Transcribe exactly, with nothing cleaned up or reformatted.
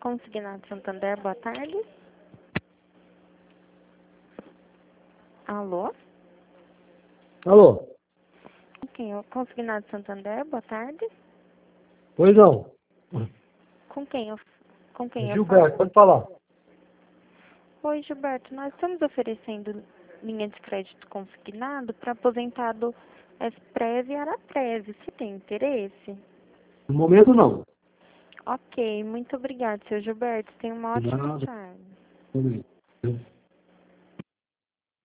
Consignado Santander, boa tarde. Alô? Alô? Com quem? eu- Consignado Santander, boa tarde. Pois não. Com quem eu, com quem eu Gilberto, falo? pode falar. Oi, Gilberto, nós estamos oferecendo linha de crédito consignado para aposentado S-Prev e Araprev. Você tem interesse? No momento, não. Ok, muito obrigada, seu Gilberto. Tenha uma ótima Nada. tarde. Tudo bem.